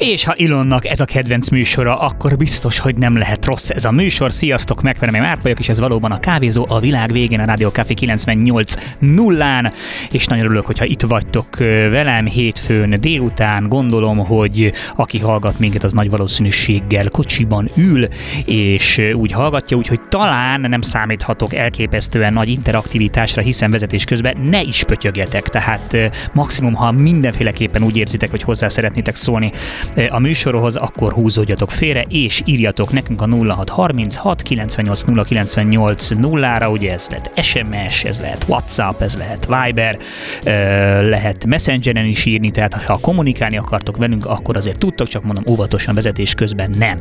És ha Ilonnak ez a kedvenc műsora, akkor biztos, hogy nem lehet rossz ez a műsor. Sziasztok, Megverem, én Márk vagyok, és ez valóban a Kávézó a világ végén, a Rádió Café 98.0-án, és nagyon örülök, hogyha itt vagytok velem hétfőn délután. Gondolom, hogy aki hallgat minket, az nagy valószínűséggel kocsiban ül, és úgy hallgatja, úgyhogy talán nem számíthatok elképesztően nagy interaktivitásra, hiszen vezetés közben ne is pötyögjetek. Tehát maximum, ha mindenféleképpen úgy érzitek, hogy hozzá szeretnétek szólni a műsorhoz, akkor húzódjatok félre, és írjatok nekünk a 0636 98 098 0-ra, ugye ez lehet SMS, ez lehet WhatsApp, ez lehet Viber, lehet Messengeren is írni, tehát ha kommunikálni akartok velünk, akkor azért tudtok, csak mondom óvatosan, vezetés közben nem.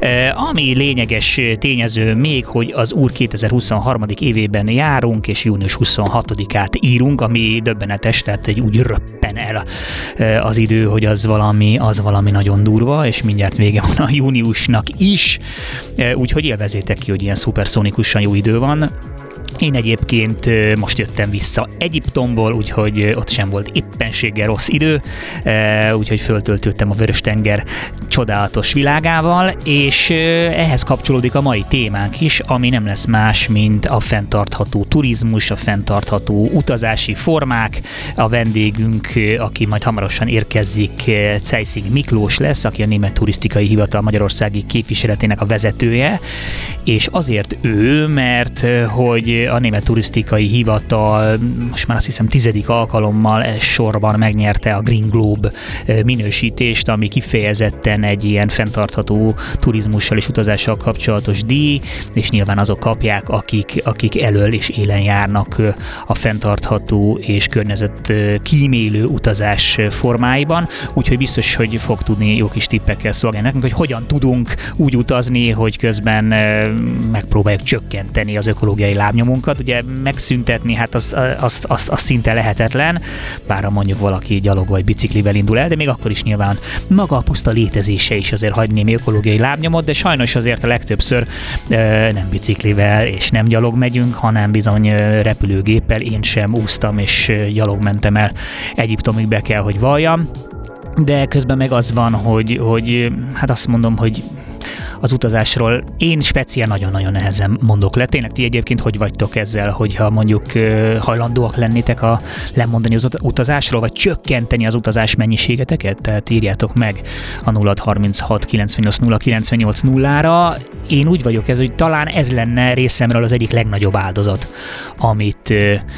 Ami lényeges tényező még, hogy az Úr 2023. évében járunk, és június 26-át írunk, ami döbbenetes, tehát egy úgy röppen el az idő, hogy az valami nagyon durva, és mindjárt vége van a júniusnak is, úgyhogy élvezzétek ki, hogy ilyen szuperszonikusan jó idő van. Én egyébként most jöttem vissza Egyiptomból, úgyhogy ott sem volt éppenséggel rossz idő, úgyhogy föltöltöttem a Vörös-tenger csodálatos világával, és ehhez kapcsolódik a mai témánk is, ami nem lesz más, mint a fenntartható turizmus, a fenntartható utazási formák. A vendégünk, aki majd hamarosan érkezik, Ceissig Miklós lesz, aki a Német Turisztikai Hivatal magyarországi képviseletének a vezetője, és azért ő, mert hogy a Német Turisztikai Hivatal most már azt hiszem 10. alkalommal sorban megnyerte a Green Globe minősítést, ami kifejezetten egy ilyen fenntartható turizmussal és utazással kapcsolatos díj, és nyilván azok kapják, akik elől és élen járnak a fenntartható és környezet kímélő utazás formáiban, úgyhogy biztos, hogy fog tudni jó kis tippekkel szolgálni nekünk, hogy hogyan tudunk úgy utazni, hogy közben megpróbáljuk csökkenteni az ökológiai lábnyomunkat. Ugye megszüntetni, hát az szinte lehetetlen, bár mondjuk valaki gyalog vagy biciklivel indul el, de még akkor is nyilván maga a puszta létezése is azért hagy némi ökológiai lábnyomot, de sajnos azért a legtöbbször nem biciklivel és nem gyalog megyünk, hanem bizony repülőgéppel. Én sem úsztam és gyalog mentem el Egyiptomig, be kell, hogy valljam. De közben meg az van, hogy hát azt mondom, hogy az utazásról én speciál nagyon-nagyon nehezen mondok le. Tényleg ti egyébként hogy vagytok ezzel, hogyha mondjuk hajlandóak lennétek lemondani az utazásról, vagy csökkenteni az utazás mennyiségeteket? Tehát írjátok meg a 0636 98 098 0-ra. Én úgy vagyok ez, hogy talán ez lenne részemről az egyik legnagyobb áldozat, amit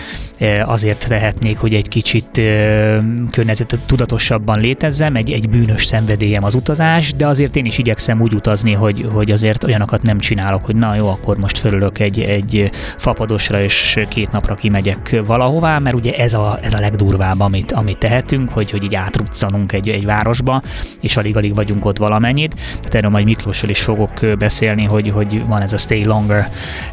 azért tehetnék, hogy egy kicsit környezetet tudatosabban létezzem, egy bűnös szenvedélyem az utazás, de azért én is igyekszem úgy utazni, hogy azért olyanokat nem csinálok, hogy na jó, akkor most fölülök egy fapadosra, és 2 napra kimegyek valahová, mert ugye ez a legdurvább, amit tehetünk, hogy így átruccanunk egy városba, és alig-alig vagyunk ott valamennyit. Tehát erről majd Miklóssal is fogok beszélni, hogy van ez a Stay Longer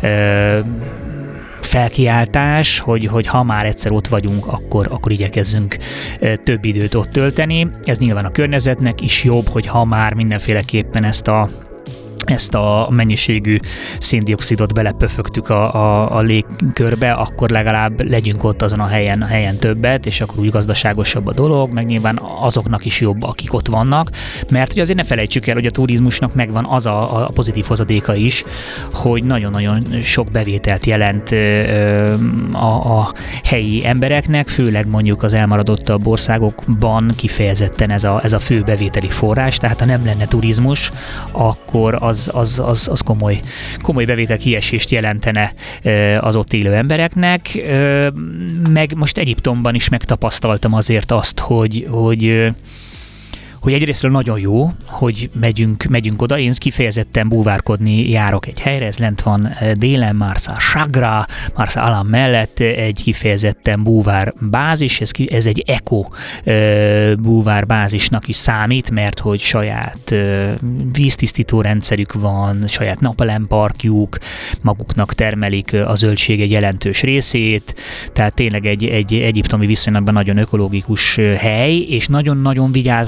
felkiáltás, hogy ha már egyszer ott vagyunk, akkor igyekezzünk több időt ott tölteni. Ez nyilván a környezetnek is jobb, hogy ha már mindenféleképpen ezt a mennyiségű széndioxidot belepöfögtük a légkörbe, akkor legalább legyünk ott azon a helyen többet, és akkor úgy gazdaságosabb a dolog, meg nyilván azoknak is jobb, akik ott vannak, mert ugye azért ne felejtsük el, hogy a turizmusnak megvan az a pozitív hozadéka is, hogy nagyon-nagyon sok bevételt jelent a helyi embereknek, főleg mondjuk az elmaradottabb országokban kifejezetten ez a fő bevételi forrás, tehát ha nem lenne turizmus, akkor az komoly bevétel kiesést jelentene az ott élő embereknek. Meg most Egyiptomban is megtapasztaltam azért azt, hogy egyrésztről nagyon jó, hogy megyünk oda. Én kifejezetten búvárkodni járok egy helyre, ez lent van délen, Marsa Chagra, Marsa Alam mellett egy kifejezetten búvár bázis, ez egy eko búvár bázisnak is számít, mert hogy saját víztisztító rendszerük van, saját napelemparkjuk, maguknak termelik a zöldség egy jelentős részét, tehát tényleg egy egyiptomi viszonylatban nagyon ökológikus hely, és nagyon-nagyon vigyáznak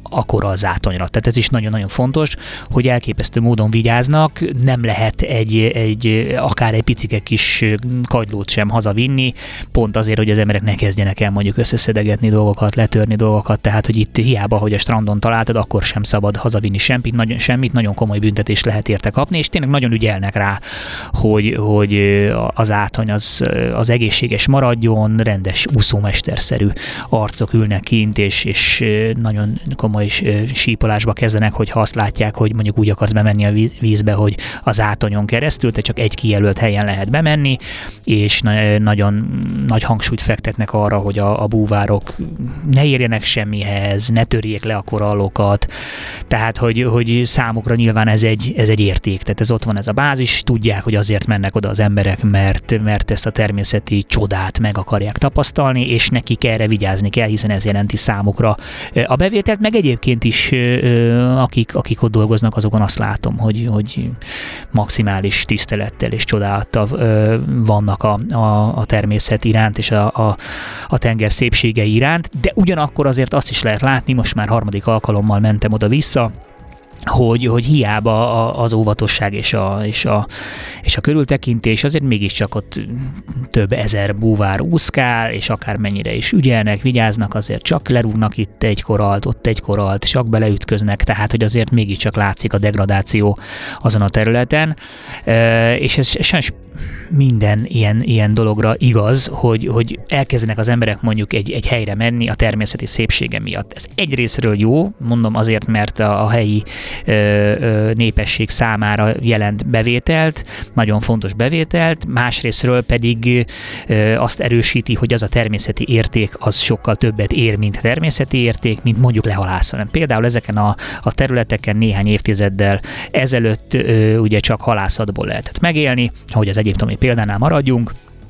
akkora a zátonyra. Tehát ez is nagyon-nagyon fontos, hogy elképesztő módon vigyáznak, nem lehet akár egy picike kis kagylót sem hazavinni, pont azért, hogy az emberek ne kezdjenek el mondjuk összeszedegetni dolgokat, letörni dolgokat, tehát hogy itt hiába, hogy a strandon találtad, akkor sem szabad hazavinni semmit, nagyon komoly büntetést lehet érte kapni, és tényleg nagyon ügyelnek rá, hogy az átony az egészséges maradjon, rendes úszómesterszerű arcok ülnek kint, és nagyon komoly sípolásba kezdenek, hogyha azt látják, hogy mondjuk úgy akarsz bemenni a vízbe, hogy az átonyon keresztül, te csak egy kijelölt helyen lehet bemenni, és nagyon nagy hangsúlyt fektetnek arra, hogy a búvárok ne érjenek semmihez, ne törjék le a korallokat, tehát hogy számukra nyilván ez egy érték, tehát ez ott van ez a bázis, tudják, hogy azért mennek oda az emberek, mert ezt a természeti csodát meg akarják tapasztalni, és nekik erre vigyázni kell, hiszen ez jelenti számukra a bevételt, meg egyébként is akik ott dolgoznak, azokon azt látom, hogy maximális tisztelettel és csodálattal vannak a természet iránt és a tenger szépségei iránt, de ugyanakkor azért azt is lehet látni, most már harmadik alkalommal mentem oda-vissza, hogy hiába az óvatosság és a körültekintés, azért mégiscsak ott több ezer búvár úszkál, és akármennyire is ügyelnek, vigyáznak, azért csak lerúgnak itt egy koralt, ott egy koralt, csak beleütköznek, tehát hogy azért mégiscsak látszik a degradáció azon a területen, és ez sajnos minden ilyen dologra igaz, hogy elkezdenek az emberek mondjuk egy helyre menni a természeti szépsége miatt. Ez egyrészről jó, mondom azért, mert a helyi népesség számára jelent bevételt, nagyon fontos bevételt, másrészről pedig azt erősíti, hogy az a természeti érték az sokkal többet ér, mint természeti érték, mint mondjuk lehalászani. Például ezeken a területeken néhány évtizeddel ezelőtt ugye csak halászatból lehetett megélni, hogy az egyiptomi példánál maradjunk,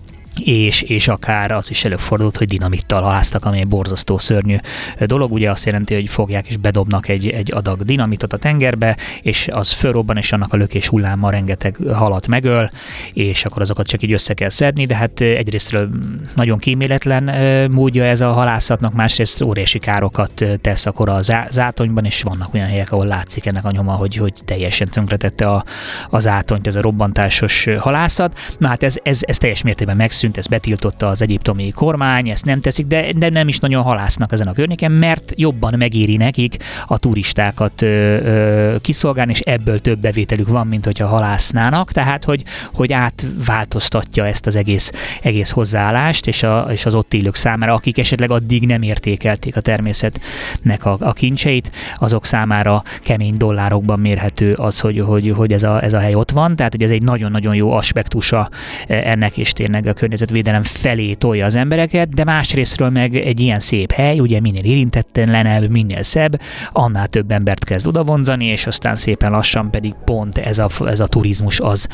és akár az is előfordult, hogy dinamittal haláztak, ami egy borzasztó szörnyű dolog. Ugye azt jelenti, hogy fogják és bedobnak egy adag dinamitot a tengerbe, és az fölrobban, és annak a lökés hullámmal rengeteg halat megöl, és akkor azokat csak így össze kell szedni, de hát egyrésztről nagyon kíméletlen módja ez a halászatnak, másrészt óriási károkat tesz akkor a zátonyban, és vannak olyan helyek, ahol látszik ennek a nyoma, hogy teljesen tönkretette az átonyt, ez a robbantásos halászat. Na hát ez teljes mértékben megszűnt, ezt betiltotta az egyiptomi kormány, ezt nem teszik, de nem is nagyon halásznak ezen a környéken, mert jobban megéri nekik a turistákat kiszolgálni, és ebből több bevételük van, mint hogyha halásznának, tehát hogy átváltoztatja ezt az egész hozzáállást, és az ott élők számára, akik esetleg addig nem értékelték a természetnek a kincseit, azok számára kemény dollárokban mérhető az, hogy ez a hely ott van, tehát hogy ez egy nagyon-nagyon jó aspektusa ennek, és tényleg a környezetvédelem felé tolja az embereket, de másrésztről meg egy ilyen szép hely, ugye minél érintetlenebb, minél szebb, annál több embert kezd odavonzani, és aztán szépen lassan pedig pont ez a turizmus az,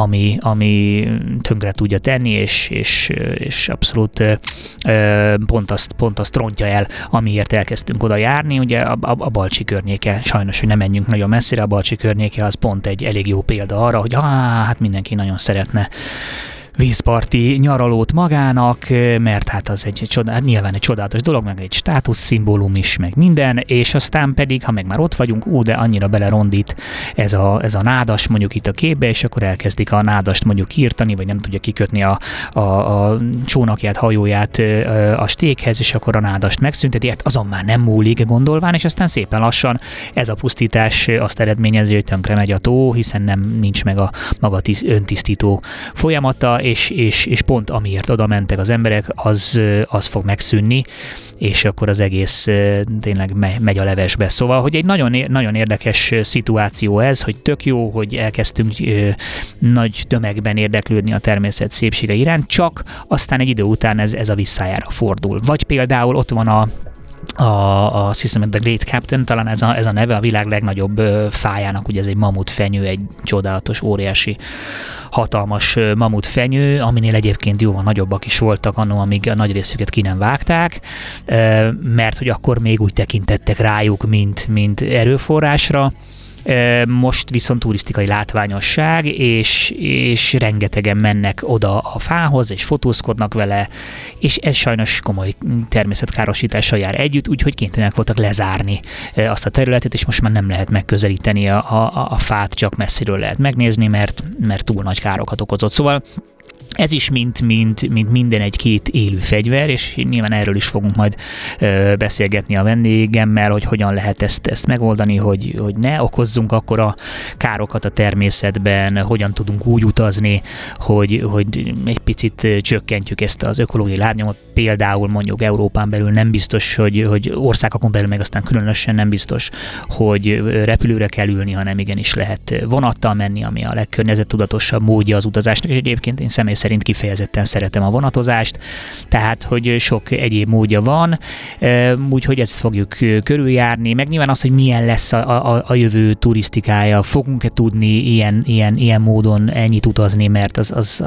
ami tönkre tudja tenni, és abszolút pont azt rontja el, amiért elkezdtünk oda járni. Ugye a Balcsi környéke, sajnos, hogy nem menjünk nagyon messzire, a Balcsi környéke az pont egy elég jó példa arra, hogy hát mindenki nagyon szeretne vízparti nyaralót magának, mert hát az nyilván egy csodálatos dolog, meg egy státuszszimbólum is, meg minden, és aztán pedig, ha meg már ott vagyunk, de annyira belerondít ez a nádas mondjuk itt a képbe, és akkor elkezdik a nádast mondjuk kiirtani, vagy nem tudja kikötni a csónakját, hajóját a stékhez, és akkor a nádast megszünteti, hát azon már nem múlik gondolván, és aztán szépen lassan ez a pusztítás azt eredményezi, hogy tönkre megy a tó, hiszen nincs meg a maga öntisztító folyamata, és pont amiért oda mentek az emberek, az fog megszűnni, és akkor az egész tényleg megy a levesbe. Szóval, hogy egy nagyon, nagyon érdekes szituáció ez, hogy tök jó, hogy elkezdtünk nagy tömegben érdeklődni a természet szépsége iránt, csak aztán egy idő után ez a visszájára fordul. Vagy például ott van azt hiszem, The Great Captain, talán ez a neve, a világ legnagyobb fájának, ugye ez egy mamutfenyő, egy csodálatos, óriási, hatalmas mamutfenyő, aminél egyébként jóval nagyobbak is voltak annó, amíg a nagy részüket ki nem vágták, mert hogy akkor még úgy tekintettek rájuk, mint erőforrásra, Most viszont turisztikai látványosság, és rengetegen mennek oda a fához, és fotózkodnak vele, és ez sajnos komoly természetkárosítással jár együtt, úgyhogy kénytelenek voltak lezárni azt a területet, és most már nem lehet megközelíteni a fát, csak messziről lehet megnézni, mert túl nagy károkat okozott. Szóval ez is mint minden egy-két élő fegyver, és nyilván erről is fogunk majd beszélgetni a vendégemmel, hogy hogyan lehet ezt megoldani, hogy ne okozzunk akkora károkat a természetben, hogyan tudunk úgy utazni, hogy egy picit csökkentjük ezt az ökológiai lábnyomot. Például mondjuk Európán belül nem biztos, hogy országokon belül meg aztán különösen nem biztos, hogy repülőre kell ülni, hanem igenis lehet vonattal menni, ami a legkörnyezettudatosabb módja az utazásnak, és egyébként én személy szerint kifejezetten szeretem a vonatozást, tehát hogy sok egyéb módja van, úgyhogy ezt fogjuk körüljárni, meg nyilván az, hogy milyen lesz a jövő turisztikája, fogunk-e tudni ilyen módon ennyit utazni, mert az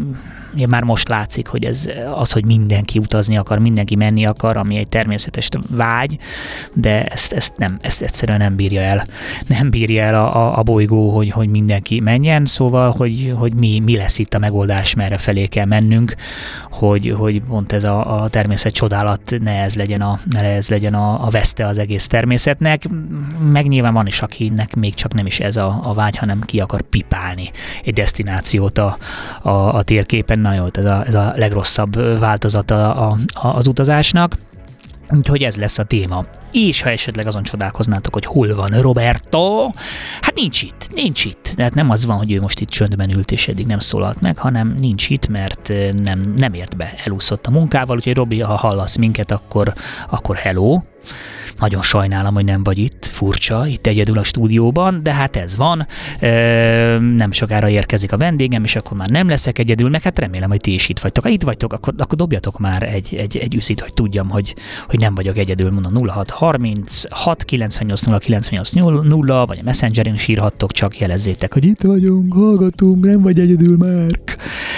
már most látszik, hogy hogy mindenki utazni akar, mindenki menni akar, ami egy természetes vágy, de ezt egyszerűen nem bírja el. Nem bírja el a bolygó, hogy mindenki menjen, szóval, hogy mi lesz itt a megoldás, merre felé kell mennünk, hogy pont ez a természet csodálat ne ez legyen a veszte az egész természetnek. Meg nyilván van is, akinek még csak nem is ez a vágy, hanem ki akar pipálni egy desztinációt a térképen. Na jó, ez a legrosszabb változata az utazásnak. Úgyhogy ez lesz a téma. És ha esetleg azon csodálkoznátok, hogy hol van Roberto, hát nincs itt. Tehát nem az van, hogy ő most itt csöndben ült és eddig nem szólalt meg, hanem nincs itt, mert nem ért be, elúszott a munkával, úgyhogy Robi, ha hallasz minket, akkor hello. Nagyon sajnálom, hogy nem vagy itt, furcsa, itt egyedül a stúdióban, de hát ez van. Nem sokára érkezik a vendégem, és akkor már nem leszek egyedül, meg hát remélem, hogy ti is itt vagytok. Ha itt vagytok, akkor dobjatok már egy üszit, hogy tudjam, hogy nem vagyok egyedül. Mondom 0636 98 0 98 0, vagy a Messengeren is írhattok, csak jelezzétek, hogy itt vagyunk, hallgatunk, nem vagy egyedül, Márk.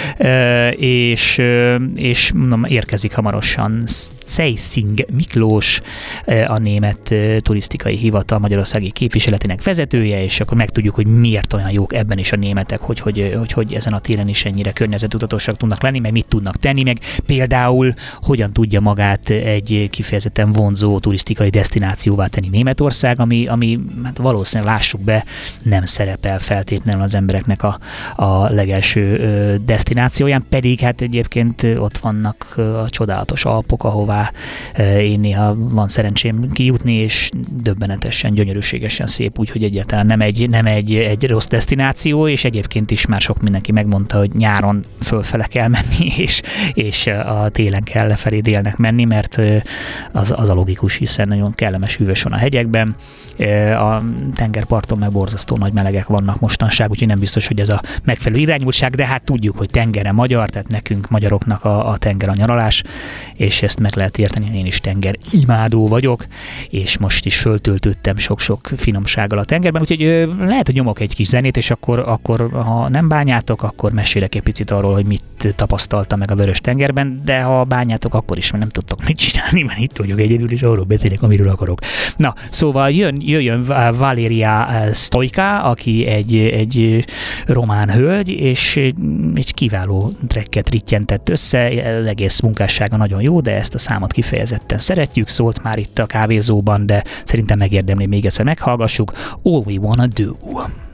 És mondom, érkezik hamarosan Ceissing Miklós, a német turisztikai hivatal magyarországi képviseletének vezetője, és akkor megtudjuk, hogy miért olyan jók ebben is a németek, hogy ezen a téren is ennyire környezetudatosak tudnak lenni, meg mit tudnak tenni, meg például hogyan tudja magát egy kifejezetten vonzó turisztikai desztinációvá tenni Németország, ami hát valószínűleg lássuk be, nem szerepel feltétlenül az embereknek a legelső desztinációján, pedig hát egyébként ott vannak a csodálatos Alpok, ahová én néha van szerencsém kijutni, és döbbenetesen, gyönyörűségesen szép, úgyhogy egyáltalán nem egy rossz desztináció, és egyébként is már sok mindenki megmondta, hogy nyáron fölfele kell menni, és a télen kell lefelé délnek menni, mert az a logikus, hiszen nagyon kellemes hűvös van a hegyekben, a tengerparton meg borzasztó nagy melegek vannak mostanság, úgyhogy nem biztos, hogy ez a megfelelő irányultság, de hát tudjuk, hogy tengere magyar, tehát nekünk magyaroknak a tenger a nyaralás, és ezt meg lehet érteni, én is tenger imádó vagyok, és most is föltöltöttem sok-sok finomsággal a tengerben, úgyhogy lehet, hogy nyomok egy kis zenét, és akkor ha nem bányátok, akkor mesélek egy picit arról, hogy mit tapasztaltam meg a Vörös-tengerben, de ha bányátok, akkor is, mert nem tudtok mit csinálni, mert itt vagyok egyedül, és arról beszélek, amiről akarok. Na, szóval jöjjön Valeria Stoica, aki egy román hölgy, és egy kiváló tracket rittyentett össze, az egész munkássága nagyon jó, de ezt a számot kifejezetten szeretjük, szólt már itt a kávézóban, de szerintem megérdemli, még egyszer meghallgassuk. All We Wanna Do.